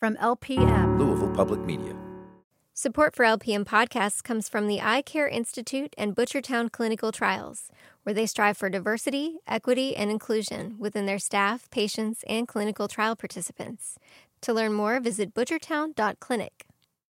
From LPM, Louisville Public Media. Support for LPM podcasts comes from the Eye Care Institute and Butchertown Clinical Trials, where they strive for diversity, equity, and inclusion within their staff, patients, and clinical trial participants. To learn more, visit butchertown.clinic.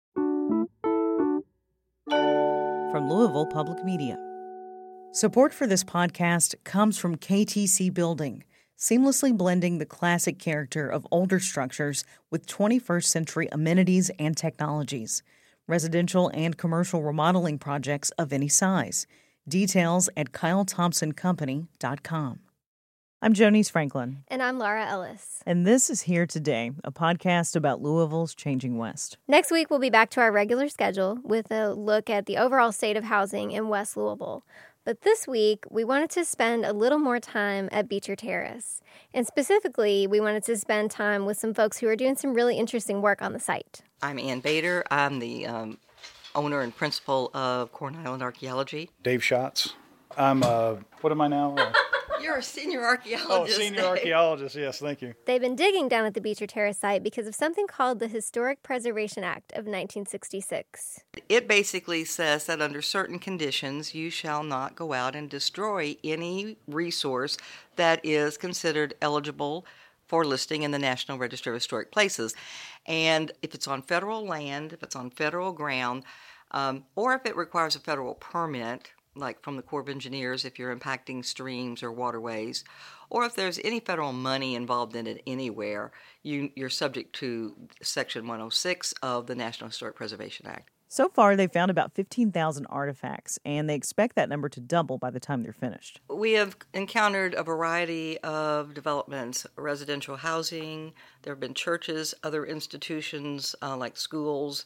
From Louisville Public Media. Support for this podcast comes from KTC Building, seamlessly blending the classic character of older structures with 21st century amenities and technologies. Residential and commercial remodeling projects of any size. Details at KyleThompsonCompany.com. I'm Jonice Franklin. And I'm Laura Ellis. And this is Here Today, a podcast about Louisville's changing West. Next week, we'll be back to our regular schedule with a look at the overall state of housing in West Louisville. But this week, we wanted to spend a little more time at Beecher Terrace. And specifically, we wanted to spend time with some folks who are doing some really interesting work on the site. I'm Ann Bader. I'm the owner and principal of Corn Island Archaeology. Dave Schatz. I'm, what am I now? You're a senior archaeologist. Oh, senior archaeologist, yes, thank you. They've been digging down at the Beecher Terrace site because of something called the Historic Preservation Act of 1966. It basically says that under certain conditions, you shall not go out and destroy any resource that is considered eligible for listing in the National Register of Historic Places. And if it's on federal land, if it's on federal ground, or if it requires a federal permit, like from the Corps of Engineers if you're impacting streams or waterways, or if there's any federal money involved in it anywhere, you're subject to Section 106 of the National Historic Preservation Act. So far, they've found about 15,000 artifacts, and they expect that number to double by the time they're finished. We have encountered a variety of developments, residential housing, there have been churches, other institutions like schools,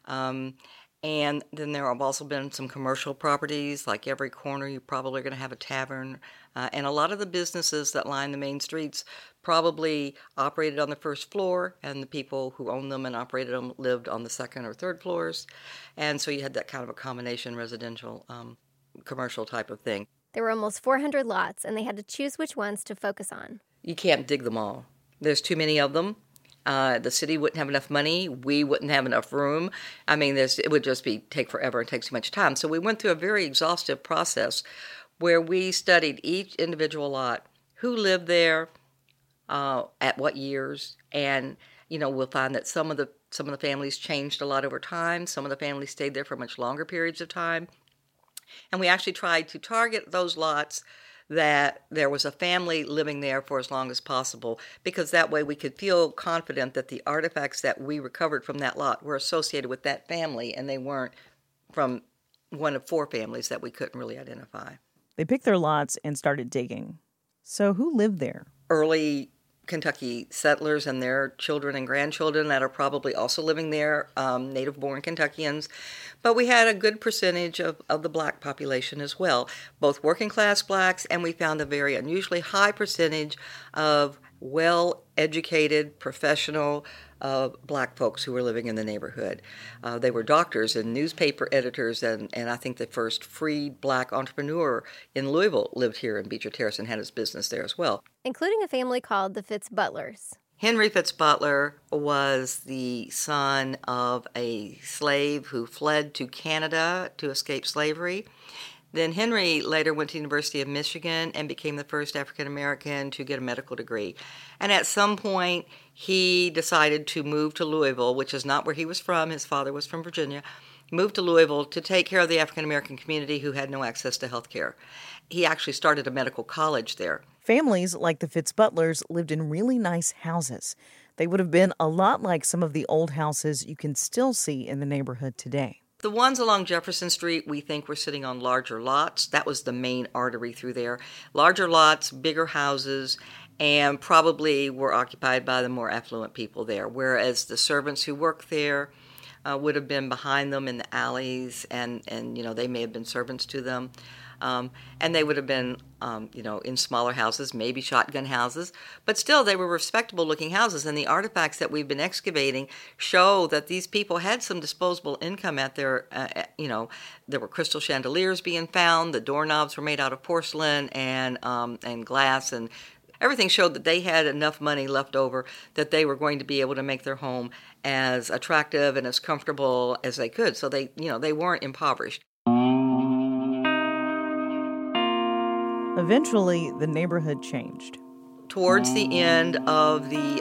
and then there have also been some commercial properties, like every corner you're probably going to have a tavern. And a lot of the businesses that line the main streets probably operated on the first floor, and the people who owned them and operated them lived on the second or third floors. And so you had that kind of a combination residential, commercial type of thing. There were almost 400 lots, and they had to choose which ones to focus on. You can't dig them all. There's too many of them. The city wouldn't have enough money. We wouldn't have enough room. I mean, it would just take forever and take too much time. So we went through a very exhaustive process where we studied each individual lot, who lived there, at what years, and we'll find that some of the families changed a lot over time. Some of the families stayed there for much longer periods of time, and we actually tried to target those lots that there was a family living there for as long as possible, because that way we could feel confident that the artifacts that we recovered from that lot were associated with that family and they weren't from one of four families that we couldn't really identify. They picked their lots and started digging. So who lived there? Early Kentucky settlers and their children and grandchildren that are probably also living there, native-born Kentuckians. But we had a good percentage of the black population as well, both working-class blacks, and we found a very unusually high percentage of well-educated, professional black folks who were living in the neighborhood. They were doctors and newspaper editors, and I think the first free black entrepreneur in Louisville lived here in Beecher Terrace and had his business there as well. Including a family called the Fitz Butlers. Henry Fitz Butler was the son of a slave who fled to Canada to escape slavery. Then Henry later went to the University of Michigan and became the first African American to get a medical degree. And at some point, he decided to move to Louisville, which is not where he was from. His father was from Virginia. Moved to Louisville to take care of the African American community who had no access to health care. He actually started a medical college there. Families like the Fitz Butlers lived in really nice houses. They would have been a lot like some of the old houses you can still see in the neighborhood today. The ones along Jefferson Street, we think were sitting on larger lots. That was the main artery through there. Larger lots, bigger houses, and probably were occupied by the more affluent people there, whereas the servants who worked there would have been behind them in the alleys, and they may have been servants to them. And they would have been, in smaller houses, maybe shotgun houses, but still they were respectable-looking houses. And the artifacts that we've been excavating show that these people had some disposable income at their, there were crystal chandeliers being found. The doorknobs were made out of porcelain and glass, and everything showed that they had enough money left over that they were going to be able to make their home as attractive and as comfortable as they could. So they weren't impoverished. Eventually, the neighborhood changed. Towards the end of the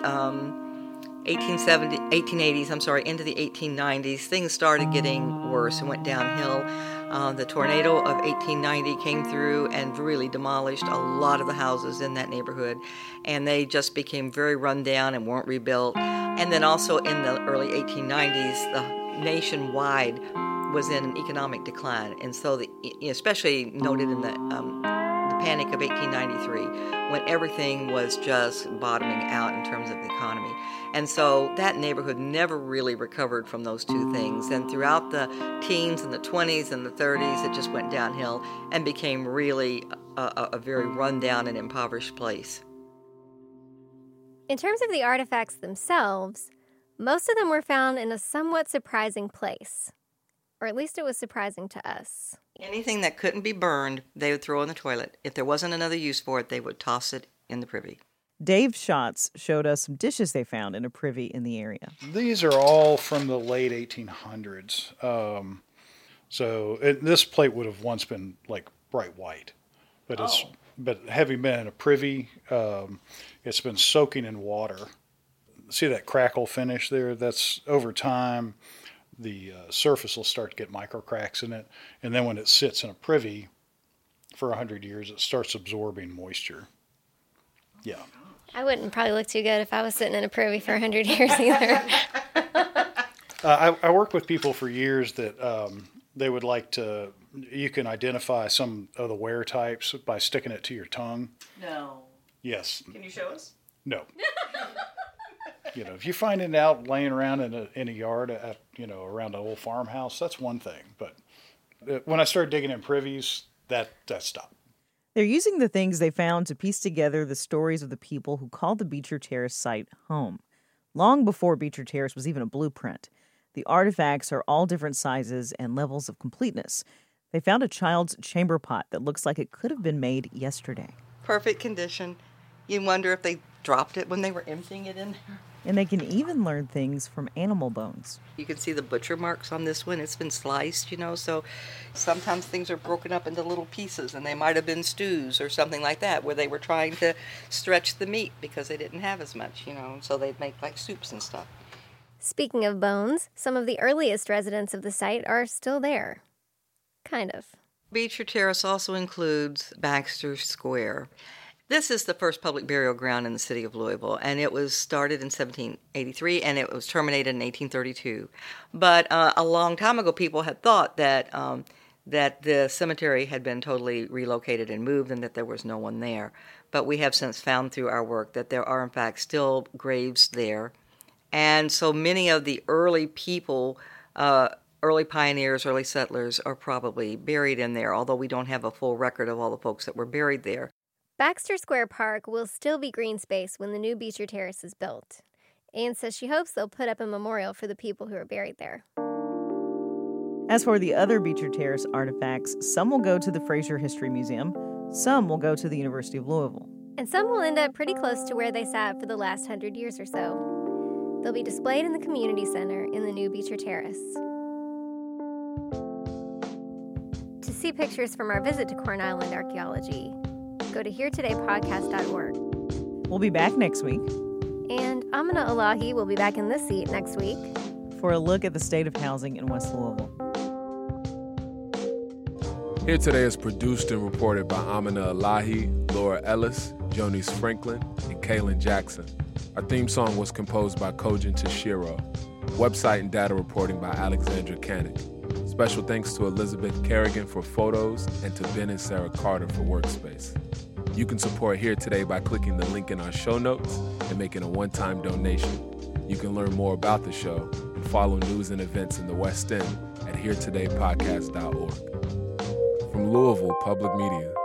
1880s, into the 1890s, things started getting worse and went downhill. The tornado of 1890 came through and really demolished a lot of the houses in that neighborhood, and they just became very run down and weren't rebuilt. And then also in the early 1890s, the nationwide was in an economic decline, and so especially noted in the Panic of 1893, when everything was just bottoming out in terms of the economy. And so that neighborhood never really recovered from those two things. And throughout the teens and the 20s and the 30s, it just went downhill and became really a very rundown and impoverished place. In terms of the artifacts themselves, most of them were found in a somewhat surprising place. Or at least it was surprising to us. Anything that couldn't be burned, they would throw in the toilet. If there wasn't another use for it, they would toss it in the privy. Dave Schatz showed us some dishes they found in a privy in the area. These are all from the late 1800s. This plate would have once been like bright white, but having been in a privy, it's been soaking in water. See that crackle finish there? That's over time. The surface will start to get micro cracks in it. And then when it sits in a privy for 100 years, it starts absorbing moisture. Yeah. I wouldn't probably look too good if I was sitting in a privy for 100 years either. I worked with people for years that they would like to, you can identify some of the wear types by sticking it to your tongue. No. Yes. Can you show us? No. If you find it out laying around in a yard around an old farmhouse, that's one thing. But when I started digging in privies, that stopped. They're using the things they found to piece together the stories of the people who called the Beecher Terrace site home. Long before Beecher Terrace was even a blueprint, the artifacts are all different sizes and levels of completeness. They found a child's chamber pot that looks like it could have been made yesterday. Perfect condition. You wonder if they dropped it when they were emptying it in there. And they can even learn things from animal bones. You can see the butcher marks on this one. It's been sliced, so sometimes things are broken up into little pieces, and they might have been stews or something like that, where they were trying to stretch the meat because they didn't have as much, so they'd make like soups and stuff. Speaking of bones, some of the earliest residents of the site are still there. Kind of. Beecher Terrace also includes Baxter Square. This is the first public burial ground in the city of Louisville, and it was started in 1783, and it was terminated in 1832. But a long time ago, people had thought that the cemetery had been totally relocated and moved and that there was no one there. But we have since found through our work that there are, in fact, still graves there. And so many of the early people, early pioneers, early settlers, are probably buried in there, although we don't have a full record of all the folks that were buried there. Baxter Square Park will still be green space when the new Beecher Terrace is built. Anne says she hopes they'll put up a memorial for the people who are buried there. As for the other Beecher Terrace artifacts, some will go to the Fraser History Museum, some will go to the University of Louisville. And some will end up pretty close to where they sat for the last 100 years or so. They'll be displayed in the community center in the new Beecher Terrace. To see pictures from our visit to Corn Island Archaeology, go to HereTodayPodcast.org. We'll be back next week. And Amina Elahi will be back in this seat next week for a look at the state of housing in West Louisville. Here Today is produced and reported by Amina Elahi, Laura Ellis, Jonice Franklin, and Kaylin Jackson. Our theme song was composed by Kojin Tashiro. Website and data reporting by Alexandra Cannick. Special thanks to Elizabeth Kerrigan for photos and to Ben and Sarah Carter for workspace. You can support Here Today by clicking the link in our show notes and making a one-time donation. You can learn more about the show and follow news and events in the West End at HereTodayPodcast.org. From Louisville Public Media,